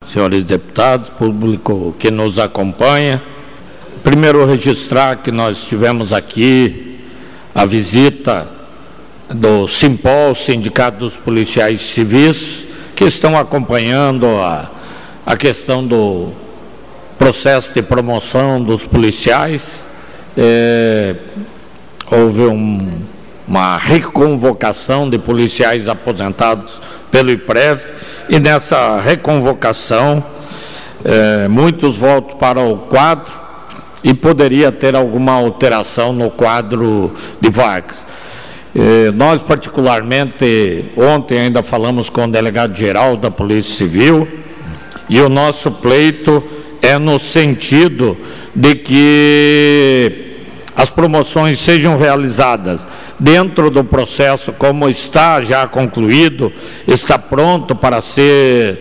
senhores deputados, público que nos acompanha. Primeiro, registrar que nós tivemos aqui a visita do Simpol, Sindicato dos Policiais Civis, que estão acompanhando a questão do processo de promoção dos policiais. Houve uma reconvocação de policiais aposentados pelo IPREV, e nessa reconvocação muitos voltam para o quadro e poderia ter alguma alteração no quadro de vagas. Nós, particularmente, ontem ainda falamos com o delegado-geral da Polícia Civil, e o nosso pleito é no sentido de que as promoções sejam realizadas dentro do processo, como está já concluído, está pronto para ser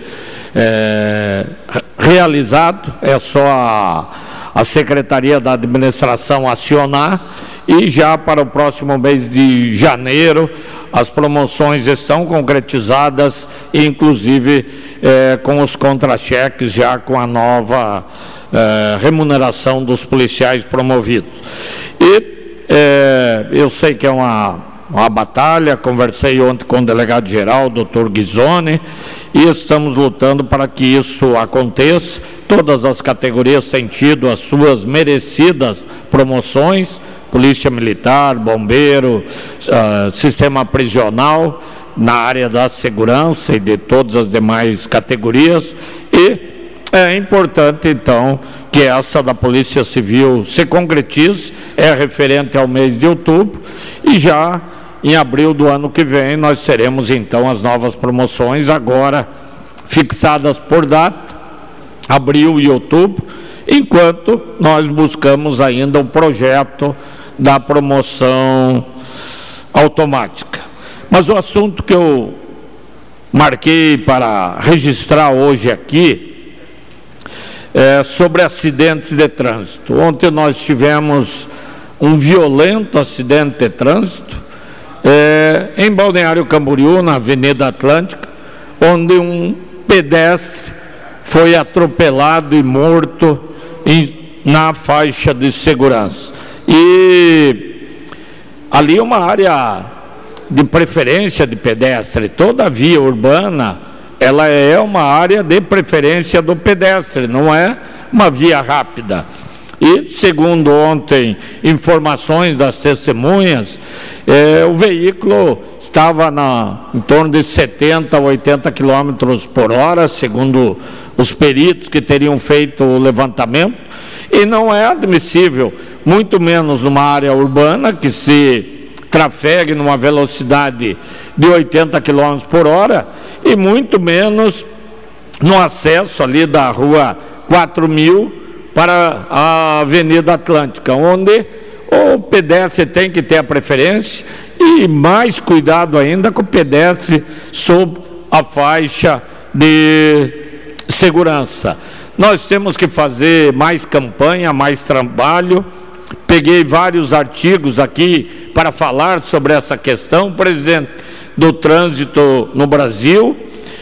realizado. É só a Secretaria da Administração acionar, e já para o próximo mês de janeiro as promoções estão concretizadas, inclusive com os contra-cheques, já com a nova remuneração dos policiais promovidos. E eu sei que é uma batalha. Conversei ontem com o delegado-geral, doutor Ghisoni, e estamos lutando para que isso aconteça. Todas as categorias têm tido as suas merecidas promoções: Polícia Militar, Bombeiro, Sistema Prisional, na área da segurança e de todas as demais categorias. E é importante, então, que essa da Polícia Civil se concretize, é referente ao mês de outubro, e já em abril do ano que vem nós teremos, então, as novas promoções, agora fixadas por data, abril e outubro, enquanto nós buscamos ainda o projeto da promoção automática. Mas o assunto que eu marquei para registrar hoje aqui sobre acidentes de trânsito. Ontem nós tivemos um violento acidente de trânsito em Balneário Camboriú, na Avenida Atlântica, onde um pedestre foi atropelado e morto na faixa de segurança. E ali é uma área de preferência de pedestre. Toda a via urbana, ela é uma área de preferência do pedestre, não é uma via rápida. E, segundo ontem informações das testemunhas, o veículo estava em torno de 70 a 80 km por hora, segundo os peritos que teriam feito o levantamento, e não é admissível, muito menos numa área urbana, que se trafegue numa velocidade de 80 km por hora, e muito menos no acesso ali da Rua 4.000 para a Avenida Atlântica, onde o pedestre tem que ter a preferência, e mais cuidado ainda com o pedestre sob a faixa de segurança. Nós temos que fazer mais campanha, mais trabalho. Peguei vários artigos aqui para falar sobre essa questão, presidente, do trânsito no Brasil,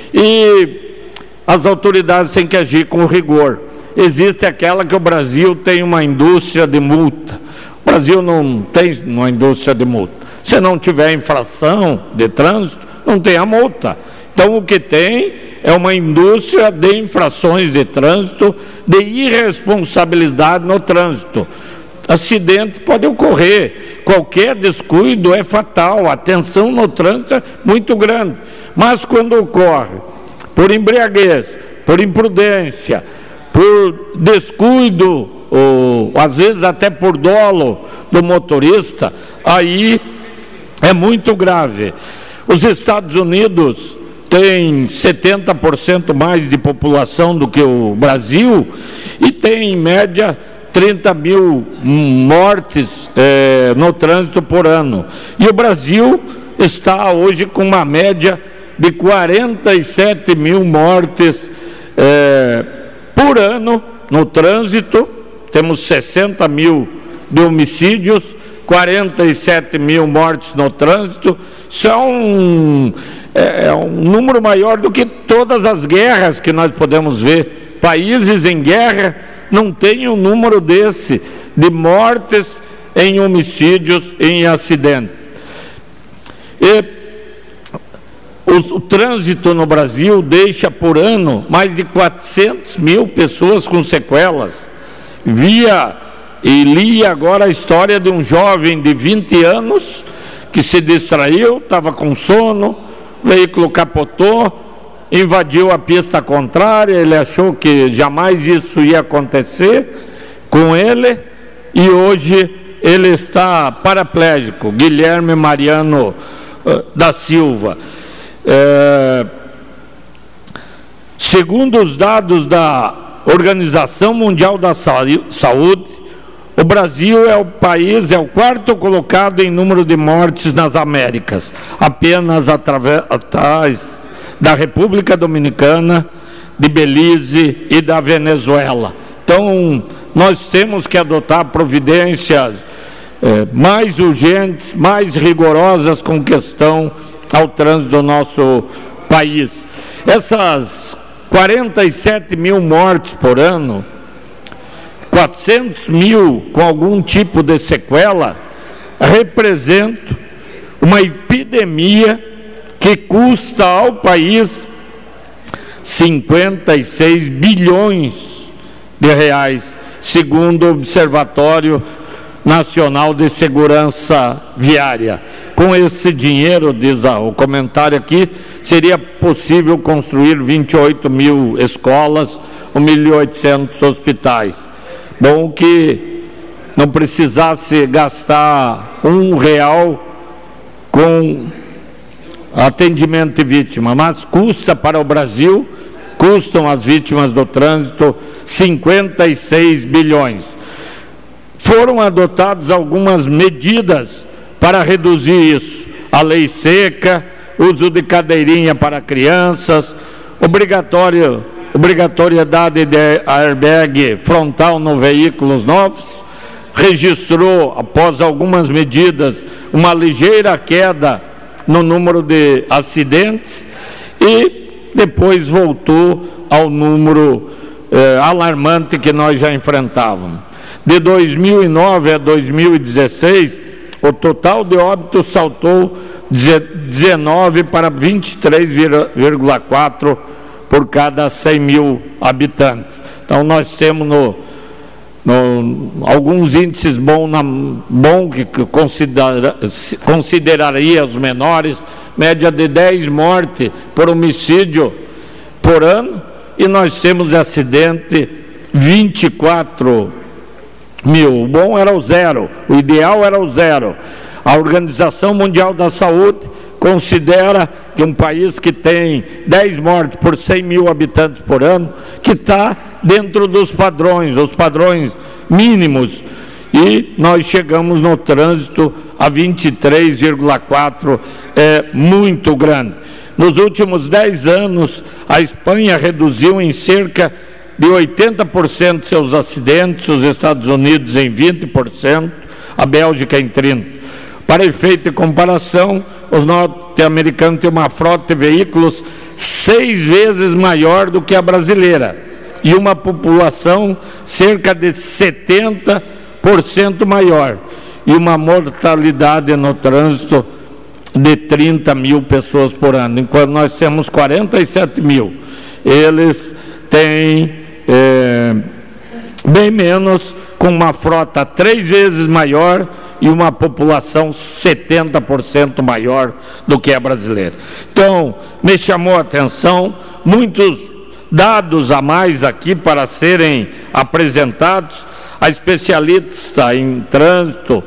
e as autoridades têm que agir com rigor. Existe aquela que o Brasil tem uma indústria de multa. O Brasil não tem uma indústria de multa. Se não tiver infração de trânsito, não tem a multa. Então, o que tem é uma indústria de infrações de trânsito, de irresponsabilidade no trânsito. Acidente pode ocorrer, qualquer descuido é fatal, a tensão no trânsito é muito grande. Mas quando ocorre por embriaguez, por imprudência, por descuido, ou às vezes até por dolo do motorista, aí é muito grave. Os Estados Unidos têm 70% mais de população do que o Brasil, e tem, em média, 30 mil mortes no trânsito por ano. E o Brasil está hoje com uma média de 47 mil mortes por ano no trânsito. Temos 60 mil de homicídios 47 mil mortes no trânsito. Isso é um número maior do que todas as guerras que nós podemos ver. Países em guerra não têm um número desse de mortes em homicídios, em acidentes. O trânsito no Brasil deixa por ano mais de 400 mil pessoas com sequelas. Via e li agora a história de um jovem de 20 anos que se distraiu, estava com sono, o veículo capotou, invadiu a pista contrária, ele achou que jamais isso ia acontecer com ele e hoje ele está paraplégico, Guilherme Mariano da Silva. Segundo os dados da Organização Mundial da Saúde, o Brasil é o quarto colocado em número de mortes nas Américas, apenas atrás da República Dominicana, de Belize e da Venezuela. Então, nós temos que adotar providências mais urgentes, mais rigorosas com questão ao trânsito do nosso país. Essas 47 mil mortes por ano, 400 mil com algum tipo de sequela, representam uma epidemia que custa ao país 56 bilhões de reais, segundo o Observatório Nacional de Segurança Viária. Com esse dinheiro, diz o comentário aqui, seria possível construir 28 mil escolas, 1.800 hospitais. Bom que não precisasse gastar R$1 com atendimento de vítima, mas custa para o Brasil, custam as vítimas do trânsito 56 bilhões. Foram adotadas algumas medidas para reduzir isso. A lei seca, uso de cadeirinha para crianças, obrigatoriedade de airbag frontal nos veículos novos, registrou, após algumas medidas, uma ligeira queda no número de acidentes e depois voltou ao número alarmante que nós já enfrentávamos. De 2009 a 2016, o total de óbitos saltou 19 para 23,4 por cada 100 mil habitantes. Então, nós temos alguns índices bons que consideraria os menores, média de 10 mortes por homicídio por ano, e nós temos acidente 24 mil. O bom era o zero, o ideal era o zero. A Organização Mundial da Saúde considera que um país que tem 10 mortes por 100 mil habitantes por ano, que está dentro dos padrões, os padrões mínimos, e nós chegamos no trânsito a 23,4, é muito grande. Nos últimos 10 anos, a Espanha reduziu em cerca de 80% seus acidentes, os Estados Unidos em 20%, a Bélgica em 30%. Para efeito de comparação, os norte-americanos têm uma frota de veículos 6 vezes maior do que a brasileira e uma população cerca de 70% maior e uma mortalidade no trânsito de 30 mil pessoas por ano, enquanto nós temos 47 mil. Eles têm bem menos, com uma frota 3 vezes maior e uma população 70% maior do que a brasileira. Então, me chamou a atenção, muitos dados a mais aqui para serem apresentados. A especialista em trânsito,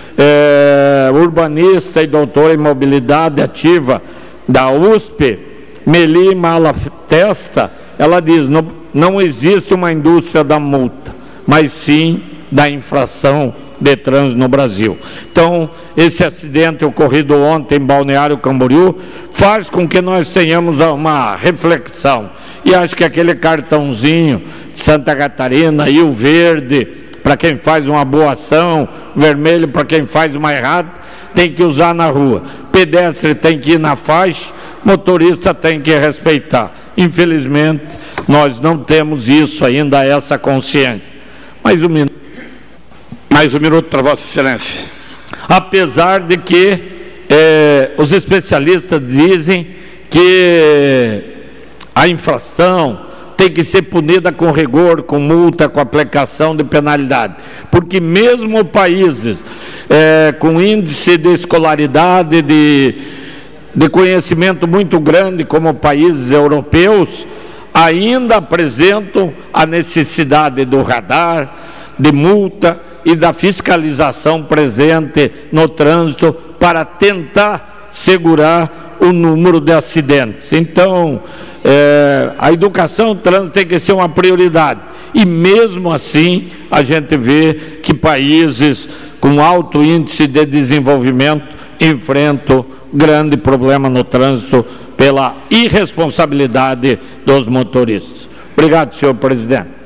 urbanista e doutora em mobilidade ativa da USP, Meli Malatesta, ela diz: não existe uma indústria da multa, mas sim da infração de trânsito no Brasil. Então, esse acidente ocorrido ontem em Balneário Camboriú faz com que nós tenhamos uma reflexão. E acho que aquele cartãozinho de Santa Catarina, Rio Verde, para quem faz uma boa ação, vermelho para quem faz uma errada, tem que usar na rua. Pedestre tem que ir na faixa, motorista tem que respeitar. Infelizmente, nós não temos isso ainda, essa consciência. Mais um minuto para Vossa Excelência. Apesar de que os especialistas dizem que a infração tem que ser punida com rigor, com multa, com aplicação de penalidade, porque mesmo países com índice de escolaridade, de conhecimento muito grande, como países europeus, ainda apresentam a necessidade do radar, de multa e da fiscalização presente no trânsito para tentar segurar o número de acidentes. Então, a educação no trânsito tem que ser uma prioridade. E mesmo assim, a gente vê que países com alto índice de desenvolvimento enfrentam grande problema no trânsito pela irresponsabilidade dos motoristas. Obrigado, senhor presidente.